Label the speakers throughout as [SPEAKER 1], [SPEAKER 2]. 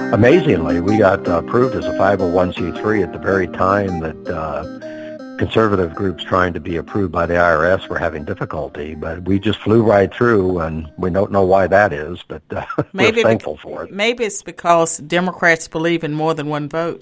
[SPEAKER 1] Amazingly, we got approved as a 501c3 at the very time that conservative groups trying to be approved by the IRS were having difficulty. But we just flew right through, and we don't know why that is, but we're thankful for it.
[SPEAKER 2] Maybe it's because Democrats believe in more than one vote.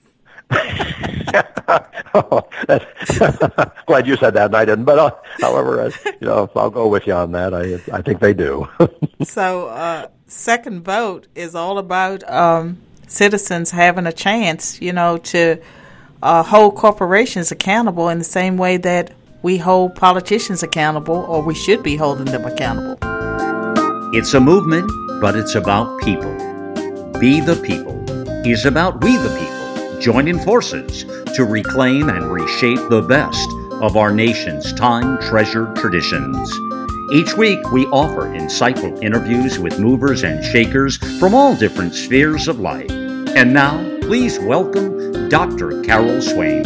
[SPEAKER 1] Glad you said that, and I didn't. But however, I'll go with you on that. I think they do.
[SPEAKER 2] So, second vote is all about citizens having a chance, to hold corporations accountable in the same way that we hold politicians accountable, or we should be holding them accountable.
[SPEAKER 3] It's a movement, but it's about people. Be the People is about we the people joining forces to reclaim and reshape the best of our nation's time-treasured traditions. Each week, we offer insightful interviews with movers and shakers from all different spheres of life. And now, please welcome Dr. Carol Swain.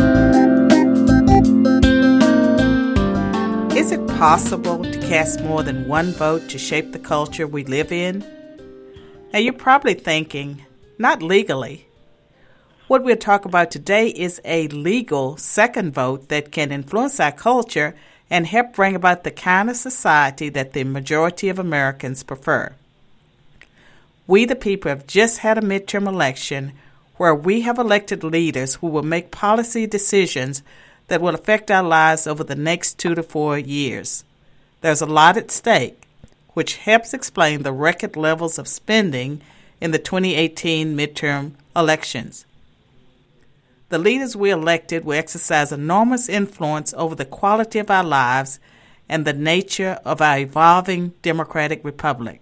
[SPEAKER 2] Is it possible to cast more than one vote to shape the culture we live in? Now, you're probably thinking, not legally. What we'll talk about today is a legal second vote that can influence our culture and help bring about the kind of society that the majority of Americans prefer. We the people have just had a midterm election where we have elected leaders who will make policy decisions that will affect our lives over the next 2 to 4 years. There's a lot at stake, which helps explain the record levels of spending in the 2018 midterm elections. The leaders we elected will exercise enormous influence over the quality of our lives and the nature of our evolving democratic republic.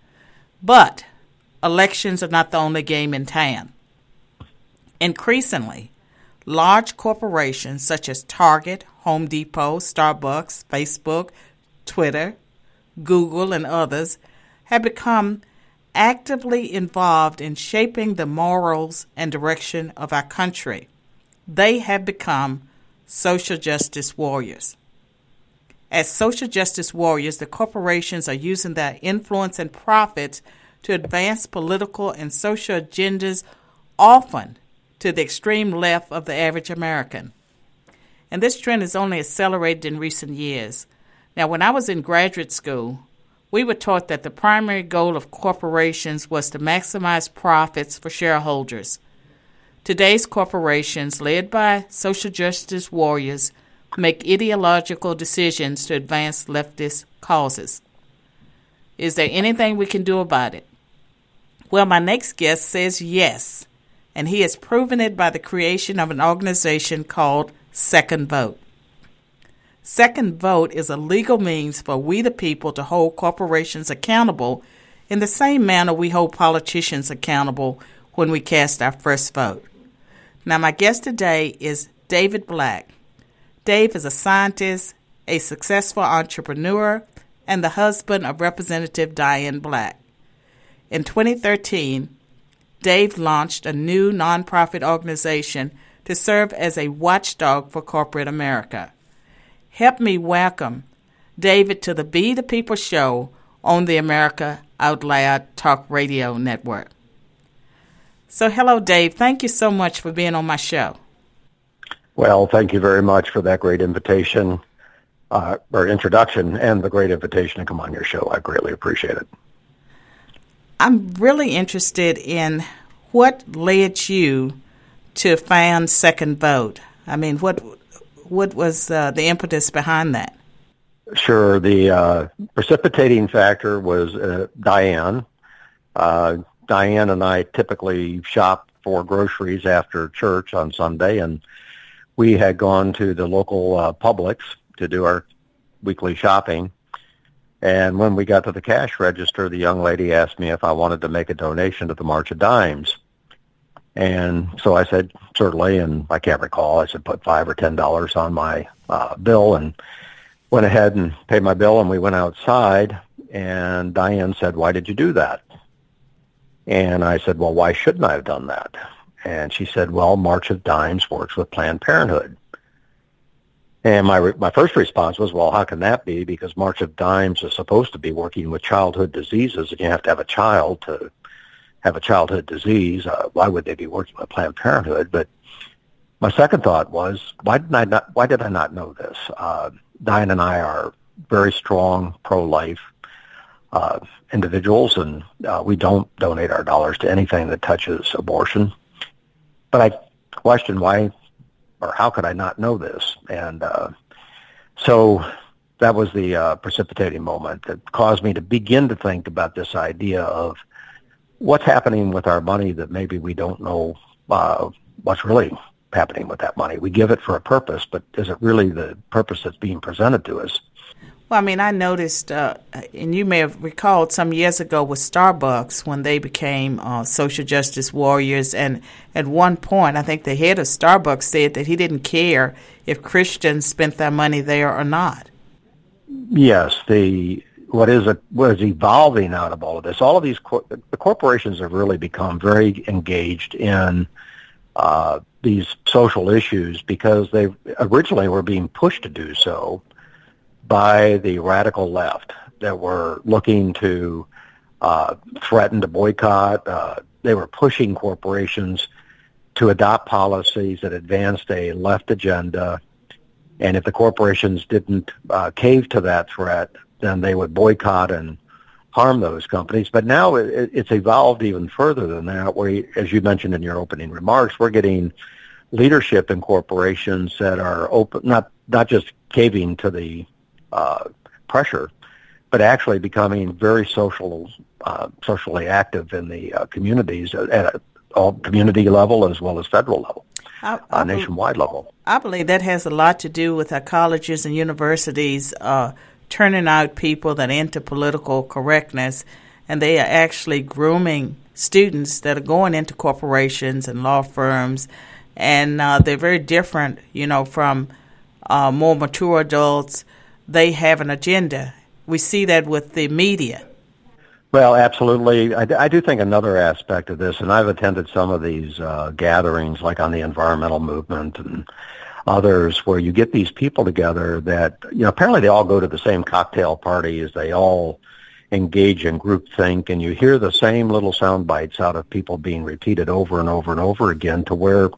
[SPEAKER 2] But elections are not the only game in town. Increasingly, large corporations such as Target, Home Depot, Starbucks, Facebook, Twitter, Google, and others have become actively involved in shaping the morals and direction of our country. They have become social justice warriors. As social justice warriors, the corporations are using their influence and profits to advance political and social agendas, often to the extreme left of the average American. And this trend has only accelerated in recent years. Now, when I was in graduate school, we were taught that the primary goal of corporations was to maximize profits for shareholders. Today's corporations, led by social justice warriors, make ideological decisions to advance leftist causes. Is there anything we can do about it? Well, my next guest says yes, and he has proven it by the creation of an organization called Second Vote. Second Vote is a legal means for we the people to hold corporations accountable in the same manner we hold politicians accountable when we cast our first vote. Now, my guest today is David Black. Dave is a scientist, a successful entrepreneur, and the husband of Representative Diane Black. In 2013, Dave launched a new nonprofit organization to serve as a watchdog for corporate America. Help me welcome David to the Be the People show on the America Out Loud Talk Radio Network. So hello, Dave. Thank you so much for being on my show.
[SPEAKER 1] Well, thank you very much for that great invitation, or introduction, and the great invitation to come on your show. I greatly appreciate it.
[SPEAKER 2] I'm really interested in what led you to found Second Vote. I mean, what was the impetus behind that?
[SPEAKER 1] Sure. The precipitating factor was Diane. Diane and I typically shop for groceries after church on Sunday, and we had gone to the local Publix to do our weekly shopping. And when we got to the cash register, the young lady asked me if I wanted to make a donation to the March of Dimes. And so I said, certainly, and I can't recall, I said put $5 or $10 on my bill, and went ahead and paid my bill, and we went outside, and Diane said, "Why did you do that?" And I said, "Well, why shouldn't I have done that?" And she said, "Well, March of Dimes works with Planned Parenthood." And my first response was, well, how can that be? Because March of Dimes is supposed to be working with childhood diseases, and you have to have a child to have a childhood disease. Why would they be working with Planned Parenthood? But my second thought was, why did I not know this? Diane and I are very strong pro-life individuals, and we don't donate our dollars to anything that touches abortion. But I questioned why or how could I not know this? And so that was the precipitating moment that caused me to begin to think about this idea of what's happening with our money that maybe we don't know what's really happening with that money. We give it for a purpose, but is it really the purpose that's being presented to us?
[SPEAKER 2] Well, I mean, I noticed, and you may have recalled some years ago with Starbucks when they became social justice warriors. And at one point, I think the head of Starbucks said that he didn't care if Christians spent their money there or not.
[SPEAKER 1] Yes, what is evolving out of all of this, all of these the corporations have really become very engaged in these social issues because they originally were being pushed to do so by the radical left that were looking to threaten to boycott. They were pushing corporations to adopt policies that advanced a left agenda, and if the corporations didn't cave to that threat, then they would boycott and harm those companies. But now it's evolved even further than that, where, as you mentioned in your opening remarks, we're getting leadership in corporations that are open, not just caving to the pressure, but actually becoming very socially active in the communities at all community level as well as federal level, nationwide level.
[SPEAKER 2] I believe that has a lot to do with our colleges and universities turning out people that are into political correctness, and they are actually grooming students that are going into corporations and law firms, and they're very different, from more mature adults. They have an agenda. We see that with the media.
[SPEAKER 1] Well, absolutely. I do think another aspect of this, and I've attended some of these gatherings, like on the environmental movement and others, where you get these people together that, apparently they all go to the same cocktail parties, they all engage in groupthink, and you hear the same little sound bites out of people being repeated over and over and over again, to where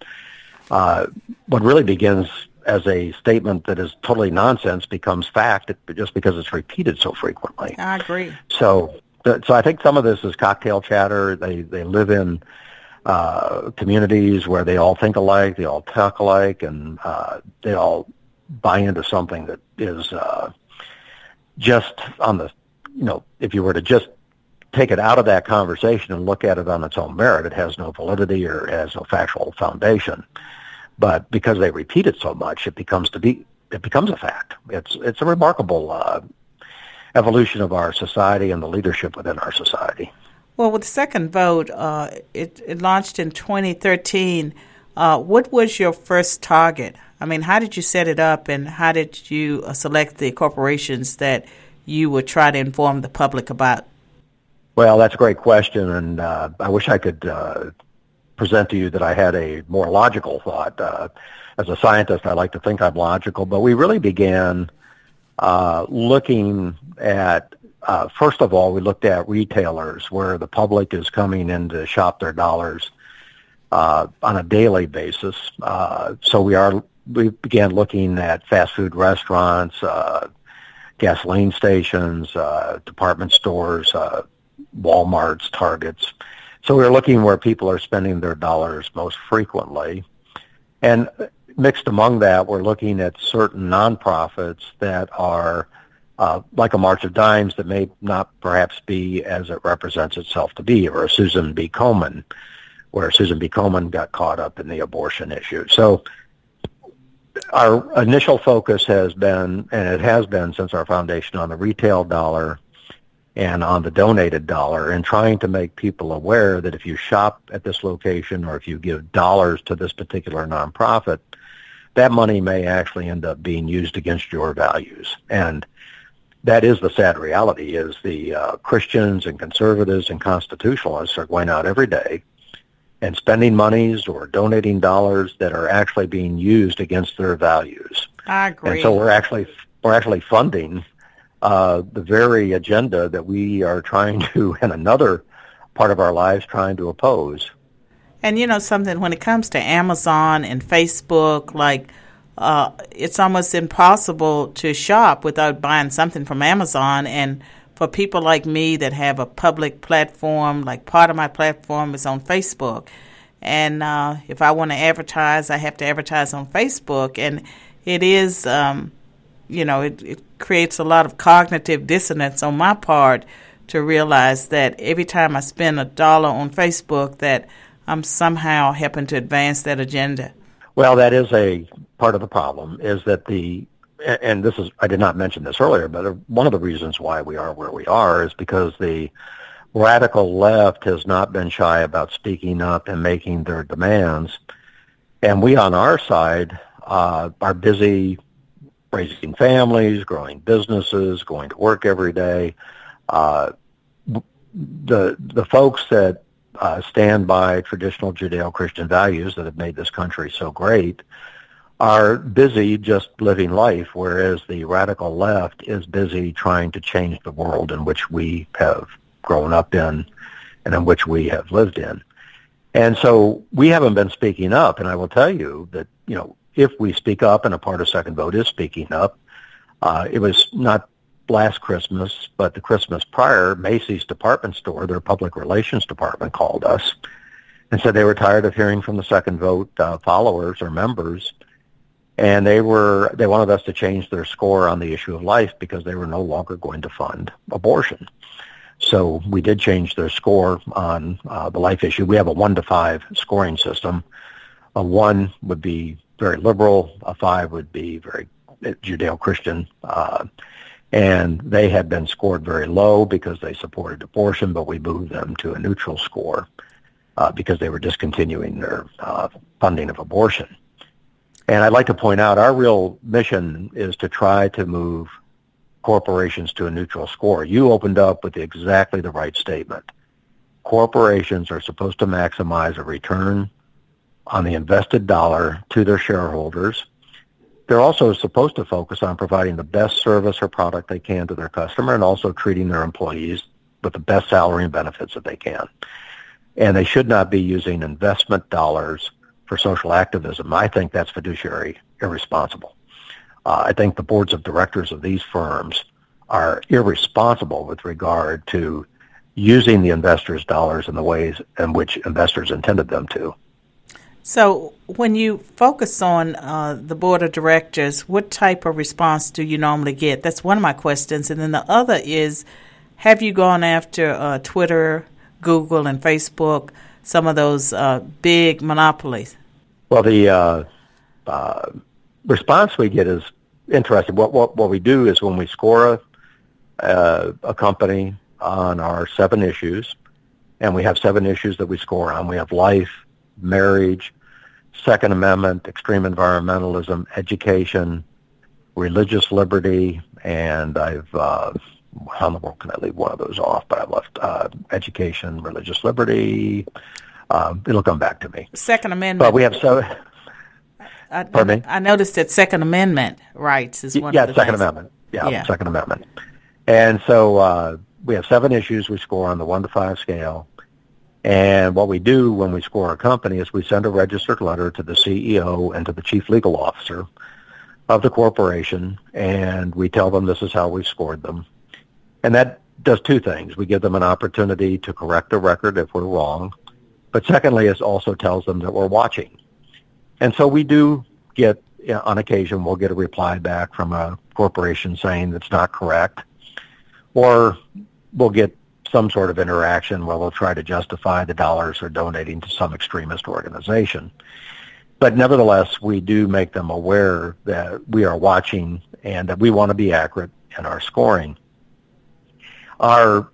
[SPEAKER 1] what really begins as a statement that is totally nonsense becomes fact just because it's repeated so frequently.
[SPEAKER 2] I agree.
[SPEAKER 1] So I think some of this is cocktail chatter. They live in communities where they all think alike, they all talk alike, and they all buy into something that is just on the, if you were to just take it out of that conversation and look at it on its own merit, it has no validity or it has no factual foundation. But because they repeat it so much, it becomes a fact. It's a remarkable evolution of our society and the leadership within our society.
[SPEAKER 2] Well, with the second vote, it launched in 2013. What was your first target? I mean, how did you set it up, and how did you select the corporations that you would try to inform the public about?
[SPEAKER 1] Well, that's a great question, and I wish I could present to you that I had a more logical thought. As a scientist, I like to think I'm logical, but we really began looking at, first of all, we looked at retailers where the public is coming in to shop their dollars on a daily basis. So we began looking at fast food restaurants, gasoline stations, department stores, Walmarts, Targets. So we were looking where people are spending their dollars most frequently. And mixed among that, we're looking at certain nonprofits that are like a March of Dimes that may not perhaps be as it represents itself to be, or a Susan B. Komen, where Susan B. Komen got caught up in the abortion issue. So our initial focus has been, and it has been since our foundation, on the retail dollar and on the donated dollar, and trying to make people aware that if you shop at this location or if you give dollars to this particular nonprofit, that money may actually end up being used against your values. And that is the sad reality, is the Christians and conservatives and constitutionalists are going out every day and spending monies or donating dollars that are actually being used against their values.
[SPEAKER 2] I agree.
[SPEAKER 1] And so we're actually funding the very agenda that we are trying to, in another part of our lives trying to oppose.
[SPEAKER 2] And something, when it comes to Amazon and Facebook, it's almost impossible to shop without buying something from Amazon. And for people like me that have a public platform, like part of my platform is on Facebook. And if I want to advertise, I have to advertise on Facebook. And it is, it creates a lot of cognitive dissonance on my part to realize that every time I spend $1 on Facebook, that I'm somehow helping to advance that agenda.
[SPEAKER 1] Well, that is a part of the problem, is that and this is, I did not mention this earlier, but one of the reasons why we are where we are is because the radical left has not been shy about speaking up and making their demands. And we on our side are busy raising families, growing businesses, going to work every day. The folks that stand by traditional Judeo-Christian values that have made this country so great are busy just living life, whereas the radical left is busy trying to change the world in which we have grown up in and in which we have lived in. And so we haven't been speaking up, and I will tell you that, if we speak up, and a part of Second Vote is speaking up, it was not last Christmas, but the Christmas prior, Macy's department store, their public relations department, called us and said they were tired of hearing from the Second Vote followers or members, and they wanted us to change their score on the issue of life because they were no longer going to fund abortion. So we did change their score on the life issue. We have a 1 to 5 scoring system. A 1 would be very liberal, a 5 would be very Judeo-Christian, and they had been scored very low because they supported abortion, but we moved them to a neutral score because they were discontinuing their funding of abortion. And I'd like to point out our real mission is to try to move corporations to a neutral score. You opened up with exactly the right statement. Corporations are supposed to maximize a return on the invested dollar to their shareholders. They're also supposed to focus on providing the best service or product they can to their customer and also treating their employees with the best salary and benefits that they can. And they should not be using investment dollars for social activism. I think that's fiduciary irresponsible. I think the boards of directors of these firms are irresponsible with regard to using the investors' dollars in the ways in which investors intended them to.
[SPEAKER 2] So when you focus on the board of directors, what type of response do you normally get? That's one of my questions. And then the other is, have you gone after Twitter, Google, and Facebook, some of those big monopolies?
[SPEAKER 1] Well, the response we get is interesting. What we do is when we score a company on our 7 issues, and we have 7 issues that we score on. We have life, marriage, Second Amendment, extreme environmentalism, education, religious liberty, and how in the world can I leave one of those off? But I left education, religious liberty. It'll come back to me.
[SPEAKER 2] Second Amendment.
[SPEAKER 1] But we have Pardon me?
[SPEAKER 2] I noticed that Second Amendment rights is one of the
[SPEAKER 1] Second
[SPEAKER 2] things.
[SPEAKER 1] Amendment. Yeah, Second Amendment. And so we have 7 issues we score on the 1 to 5 scale. And what we do when we score a company is we send a registered letter to the CEO and to the chief legal officer of the corporation, and we tell them this is how we scored them. And that does 2 things. We give them an opportunity to correct the record if we're wrong. But secondly, it also tells them that we're watching. And so we do get, on occasion, we'll get a reply back from a corporation saying it's not correct. Or we'll get some sort of interaction where we'll try to justify the dollars they're donating to some extremist organization. But nevertheless, we do make them aware that we are watching and that we want to be accurate in our scoring. Our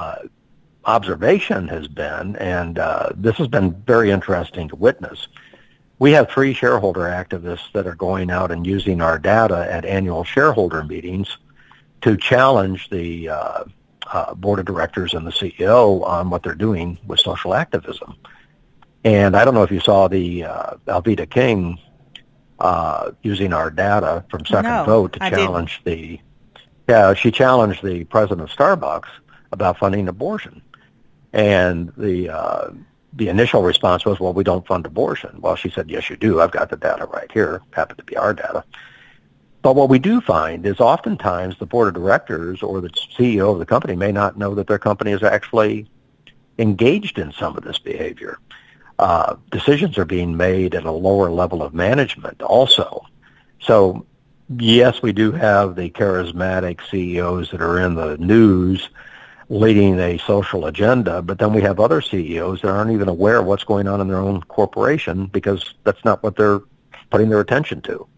[SPEAKER 1] observation has been, and this has been very interesting to witness, we have 3 shareholder activists that are going out and using our data at annual shareholder meetings to challenge the board of directors and the CEO on what they're doing with social activism. And I don't know if you saw the Alveda King using our data from Second Vote to challenge she challenged the president of Starbucks about funding abortion. And the initial response was, well, we don't fund abortion. Well, she said, yes, you do. I've got the data right here. Happened to be our data. But what we do find is oftentimes the board of directors or the CEO of the company may not know that their company is actually engaged in some of this behavior. Decisions are being made at a lower level of management also. So, yes, we do have the charismatic CEOs that are in the news leading a social agenda, but then we have other CEOs that aren't even aware of what's going on in their own corporation because that's not what they're putting their attention to.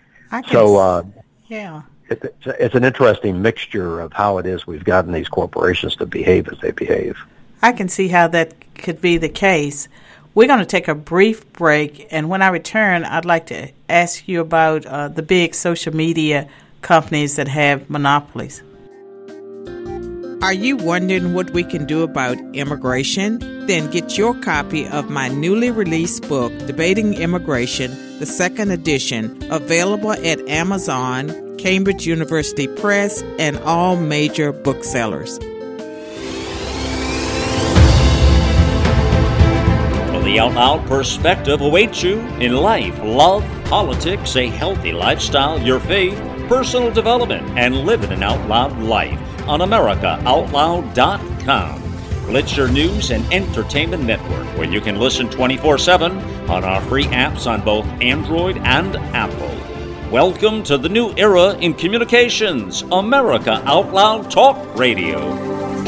[SPEAKER 2] Yeah.
[SPEAKER 1] It's an interesting mixture of how it is we've gotten these corporations to behave as they behave.
[SPEAKER 2] I can see how that could be the case. We're going to take a brief break, and when I return, I'd like to ask you about the big social media companies that have monopolies. Are you wondering what we can do about immigration? Then get your copy of my newly released book, Debating Immigration, the second edition, available at Amazon, Cambridge University Press, and all major booksellers.
[SPEAKER 3] The Out Loud perspective awaits you in life, love, politics, a healthy lifestyle, your faith, personal development, and living an out loud life on AmericaOutloud.com. Well, it's your news and entertainment network where you can listen 24/7 on our free apps on both Android and Apple. Welcome to the new era in communications, America Out Loud Talk Radio.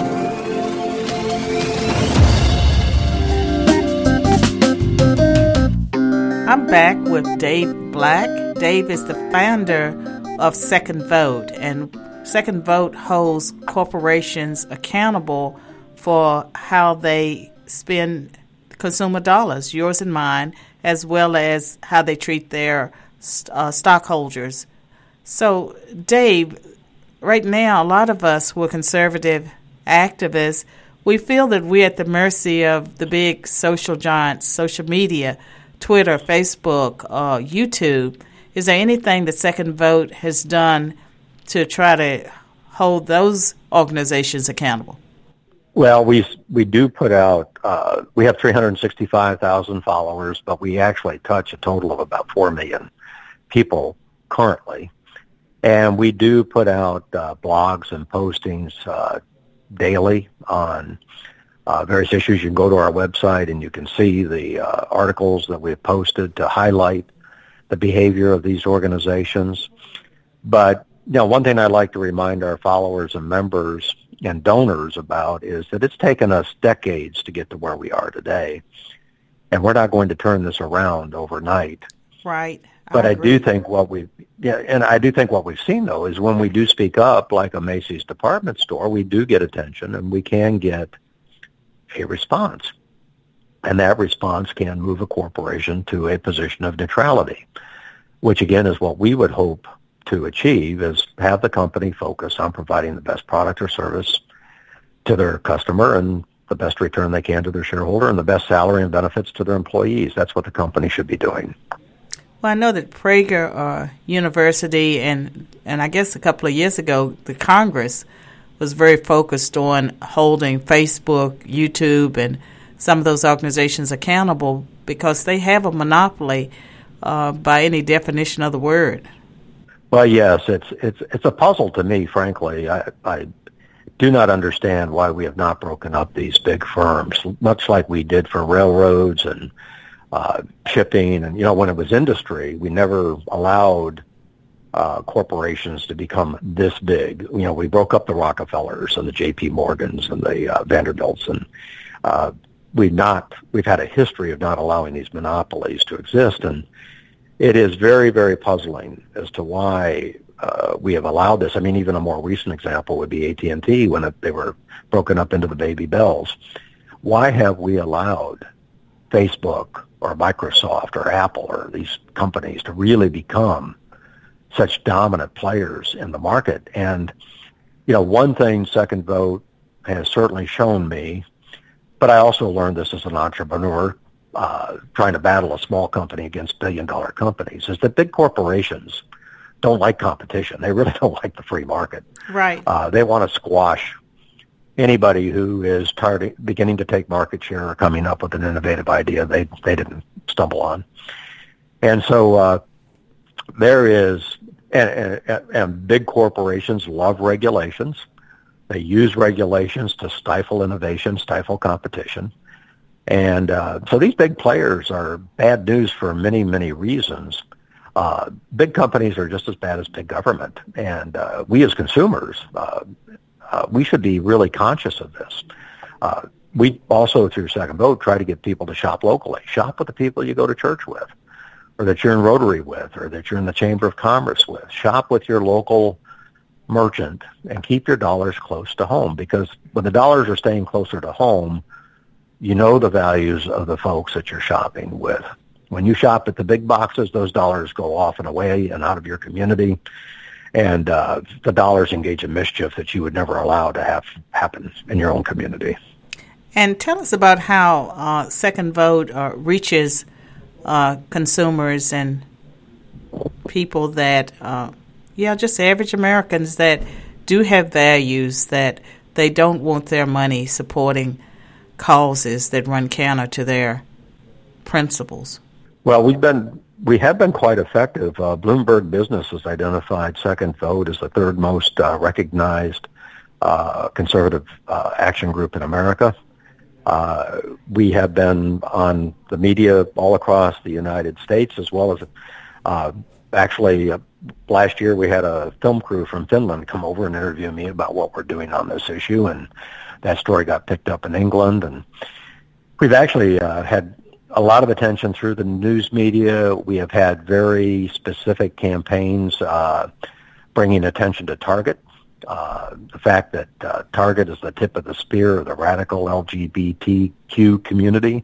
[SPEAKER 2] I'm back with Dave Black. Dave is the founder of Second Vote, and Second Vote holds corporations accountable for how they spend consumer dollars, yours and mine, as well as how they treat their stockholders. So, Dave, right now, a lot of us who are conservative activists, we feel that we're at the mercy of the big social giants, social media, Twitter, Facebook, YouTube. Is there anything that Second Vote has done to try to hold those organizations accountable?
[SPEAKER 1] Well, we do put out, we have 365,000 followers, but we actually touch a total of about 4 million people currently. And we do put out blogs and postings daily on various issues. You can go to our website and you can see the articles that we've posted to highlight the behavior of these organizations. But, one thing I'd like to remind our followers and members and donors about is that it's taken us decades to get to where we are today. And we're not going to turn this around overnight.
[SPEAKER 2] Right.
[SPEAKER 1] But I do think what we've seen, though, is when we do speak up, like a Macy's department store, we do get attention and we can get a response. And that response can move a corporation to a position of neutrality, which again is what we would hope to achieve, is have the company focus on providing the best product or service to their customer and the best return they can to their shareholder and the best salary and benefits to their employees. That's what the company should be doing.
[SPEAKER 2] Well, I know that Prager University and I guess a couple of years ago, the Congress was very focused on holding Facebook, YouTube, and some of those organizations accountable because they have a monopoly by any definition of the word.
[SPEAKER 1] Well, yes, it's a puzzle to me, frankly. I do not understand why we have not broken up these big firms, much like we did for railroads and shipping. And, when it was industry, we never allowed corporations to become this big. We broke up the Rockefellers and the J.P. Morgans and the Vanderbilts, and we've had a history of not allowing these monopolies to exist. And it is very, very puzzling as to why we have allowed this. I mean, even a more recent example would be AT&T when they were broken up into the baby bells. Why have we allowed Facebook or Microsoft or Apple or these companies to really become such dominant players in the market? And, one thing Second Vote has certainly shown me, but I also learned this as an entrepreneur, trying to battle a small company against billion-dollar companies, is that big corporations don't like competition. They really don't like the free market.
[SPEAKER 2] Right.
[SPEAKER 1] They want to squash anybody who is beginning to take market share or coming up with an innovative idea they didn't stumble on. And so there is, and big corporations love regulations. They use regulations to stifle innovation, stifle competition. And so these big players are bad news for many, many reasons. Big companies are just as bad as big government. And we as consumers, we should be really conscious of this. We also, through Second Vote, try to get people to shop locally. Shop with the people you go to church with, or that you're in Rotary with, or that you're in the Chamber of Commerce with. Shop with your local merchant and keep your dollars close to home, because when the dollars are staying closer to home, you know the values of the folks that you're shopping with. When you shop at the big boxes, those dollars go off and away and out of your community, and the dollars engage in mischief that you would never allow to have happen in your own community.
[SPEAKER 2] And tell us about how Second Vote reaches consumers and people that, just average Americans that do have values, that they don't want their money supporting causes that run counter to their principles.
[SPEAKER 1] Well, we have been quite effective. Bloomberg Business has identified Second Vote as the third most recognized conservative action group in America. We have been on the media all across the United States, as well as actually last year we had a film crew from Finland come over and interview me about what we're doing on this issue, and that story got picked up in England. And we've actually had a lot of attention through the news media. We have had very specific campaigns bringing attention to Target. The fact that Target is the tip of the spear of the radical LGBTQ community,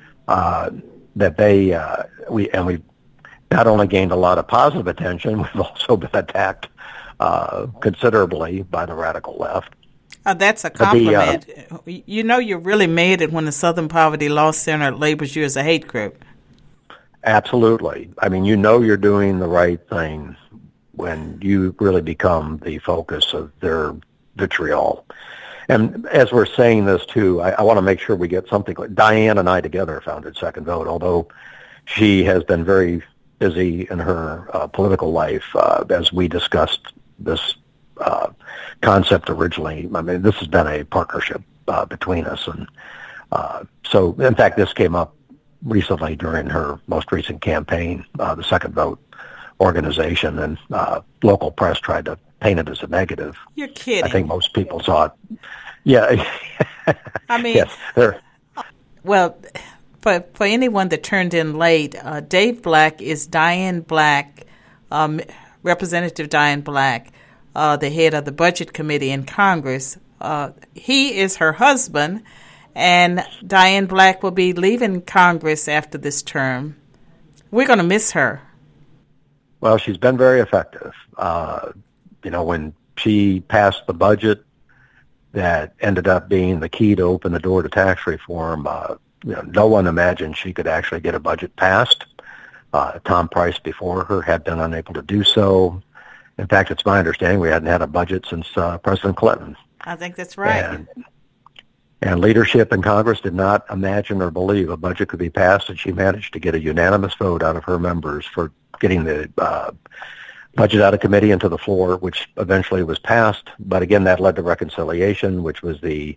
[SPEAKER 1] that we've not only gained a lot of positive attention, we've also been attacked considerably by the radical left.
[SPEAKER 2] That's a compliment. You really made it when the Southern Poverty Law Center labels you as a hate group.
[SPEAKER 1] Absolutely. I mean, you're doing the right thing when you really become the focus of their vitriol. And as we're saying this, too, I want to make sure we get something. Diane and I together founded Second Vote, although she has been very busy in her political life as we discussed this concept originally. I mean, this has been a partnership between us. And so, in fact, this came up recently during her most recent campaign, the Second Vote organization, and local press tried to paint it as a negative.
[SPEAKER 2] You're kidding.
[SPEAKER 1] I think most people saw it. Yeah.
[SPEAKER 2] I mean,
[SPEAKER 1] yes,
[SPEAKER 2] well, for anyone that turned in late, Dave Black is Diane Black, Representative Diane Black, the head of the Budget Committee in Congress. He is her husband, and Diane Black will be leaving Congress after this term. We're going to miss her.
[SPEAKER 1] Well, she's been very effective. When she passed the budget that ended up being the key to open the door to tax reform, no one imagined she could actually get a budget passed. Tom Price before her had been unable to do so. In fact, it's my understanding we hadn't had a budget since President Clinton.
[SPEAKER 2] I think that's right.
[SPEAKER 1] And leadership in Congress did not imagine or believe a budget could be passed, and she managed to get a unanimous vote out of her members for getting the budget out of committee into the floor, which eventually was passed. But again, that led to reconciliation, which was the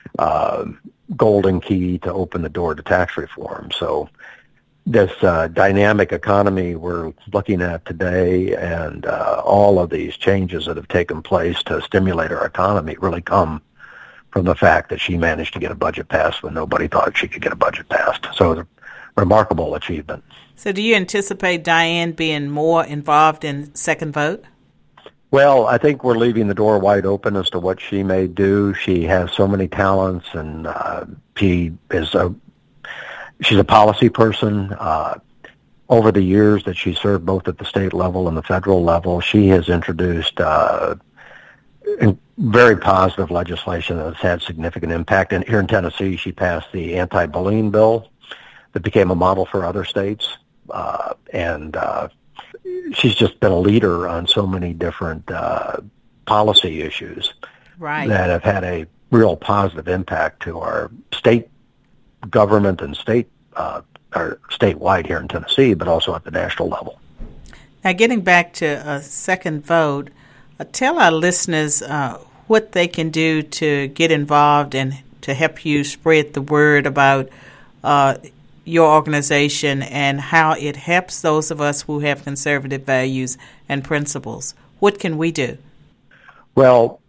[SPEAKER 1] golden key to open the door to tax reform. So this dynamic economy we're looking at today, and all of these changes that have taken place to stimulate our economy really come from the fact that she managed to get a budget passed when nobody thought she could get a budget passed. So it's a remarkable achievement.
[SPEAKER 2] So do you anticipate Diane being more involved in Second Vote?
[SPEAKER 1] Well, I think we're leaving the door wide open as to what she may do. She has so many talents, and she's a policy person. Over the years that she served both at the state level and the federal level, she has introduced very positive legislation that has had significant impact. And here in Tennessee, she passed the anti-bullying bill that became a model for other states. And she's just been a leader on so many different policy issues
[SPEAKER 2] right.
[SPEAKER 1] that have had a real positive impact to our state government and or statewide here in Tennessee, but also at the national level.
[SPEAKER 2] Now, getting back to a second vote, tell our listeners what they can do to get involved and to help you spread the word about your organization and how it helps those of us who have conservative values and principles. What can we do?
[SPEAKER 1] Well,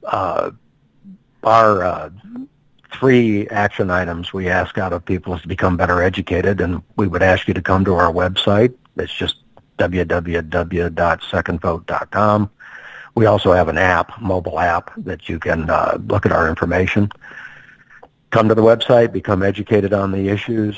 [SPEAKER 1] our 3 action items we ask out of people is to become better educated, and we would ask you to come to our website. It's just www.secondvote.com. We also have an app, mobile app, that you can look at our information. Come to the website, become educated on the issues.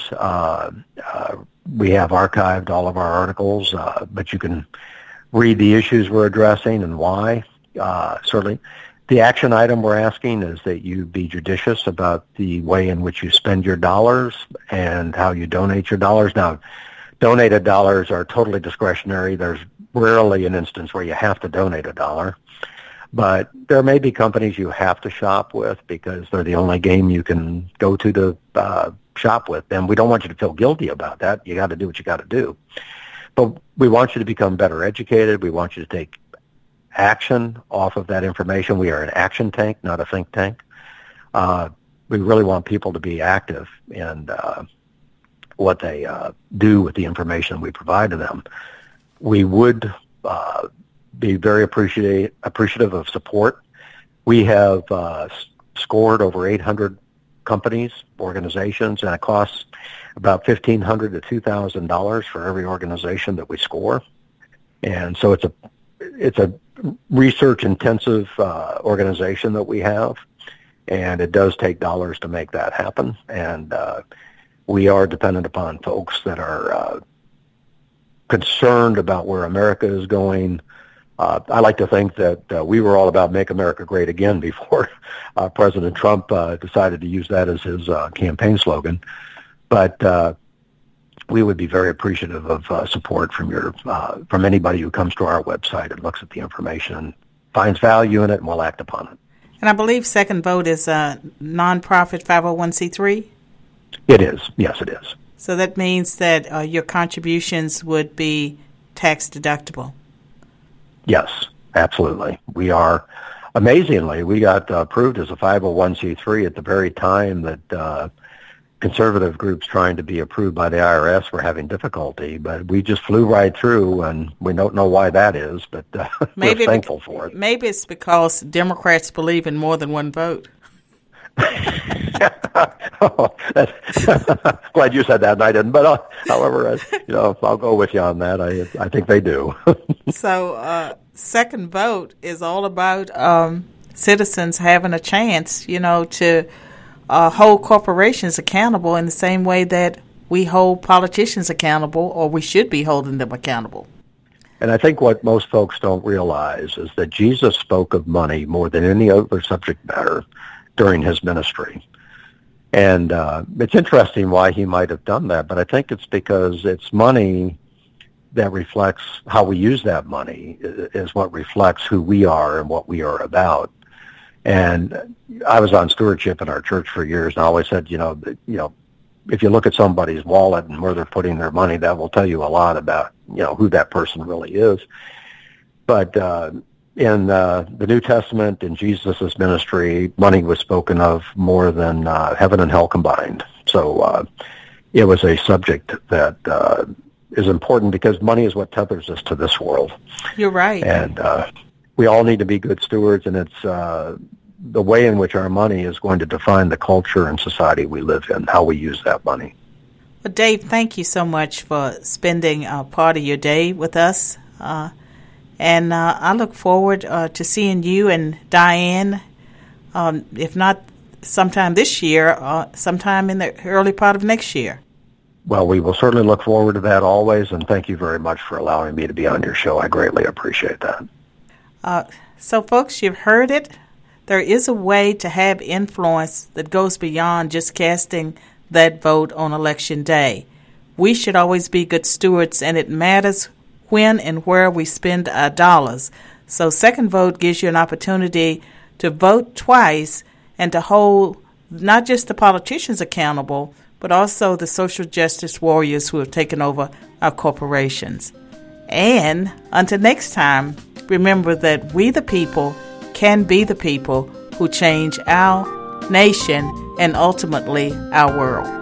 [SPEAKER 1] We have archived all of our articles, but you can read the issues we're addressing and why. Certainly, the action item we're asking is that you be judicious about the way in which you spend your dollars and how you donate your dollars. Now, donated dollars are totally discretionary. There's rarely an instance where you have to donate $1. But there may be companies you have to shop with because they're the only game you can go to shop with. And we don't want you to feel guilty about that. You got to do what you got to do. But we want you to become better educated. We want you to take action off of that information. We are an action tank, not a think tank. We really want people to be active in what they do with the information we provide to them. We would be very appreciative of support. We have scored over 800 companies, organizations, and it costs about $1,500 to $2,000 for every organization that we score. And so it's a research-intensive organization that we have, and it does take dollars to make that happen. And we are dependent upon folks that are concerned about where America is going. I like to think that we were all about Make America Great Again before President Trump decided to use that as his campaign slogan. But we would be very appreciative of support from anybody who comes to our website and looks at the information and finds value in it and will act upon it.
[SPEAKER 2] And I believe Second Vote is a nonprofit 501c3?
[SPEAKER 1] It is. Yes, it is.
[SPEAKER 2] So that means that your contributions would be tax deductible.
[SPEAKER 1] Yes, absolutely. We are, amazingly, we got approved as a 501c3 at the very time that conservative groups trying to be approved by the IRS were having difficulty, but we just flew right through, and we don't know why that is, but we're thankful for it.
[SPEAKER 2] Maybe it's because Democrats believe in more than one vote.
[SPEAKER 1] Glad you said that, and I didn't. But however, I'll go with you on that. I think they do.
[SPEAKER 2] So, Second Vote is all about citizens having a chance, to hold corporations accountable in the same way that we hold politicians accountable, or we should be holding them accountable.
[SPEAKER 1] And I think what most folks don't realize is that Jesus spoke of money more than any other subject matter during his ministry. And it's interesting why he might have done that, but I think it's because it's money that reflects how we use that money is what reflects who we are and what we are about. And I was on stewardship in our church for years, and I always said, if you look at somebody's wallet and where they're putting their money, that will tell you a lot about, who that person really is. But in the New Testament, in Jesus' ministry, money was spoken of more than heaven and hell combined. So it was a subject that is important because money is what tethers us to this world.
[SPEAKER 2] You're right.
[SPEAKER 1] And we all need to be good stewards, and it's the way in which our money is going to define the culture and society we live in, how we use that money.
[SPEAKER 2] Well, Dave, thank you so much for spending part of your day with us. And I look forward to seeing you and Diane, if not sometime this year, sometime in the early part of next year.
[SPEAKER 1] Well, we will certainly look forward to that always, and thank you very much for allowing me to be on your show. I greatly appreciate that.
[SPEAKER 2] So, folks, you've heard it. There is a way to have influence that goes beyond just casting that vote on Election Day. We should always be good stewards, and it matters when and where we spend our dollars. So Second Vote gives you an opportunity to vote twice and to hold not just the politicians accountable, but also the social justice warriors who have taken over our corporations. And until next time, remember that we the people can be the people who change our nation and ultimately our world.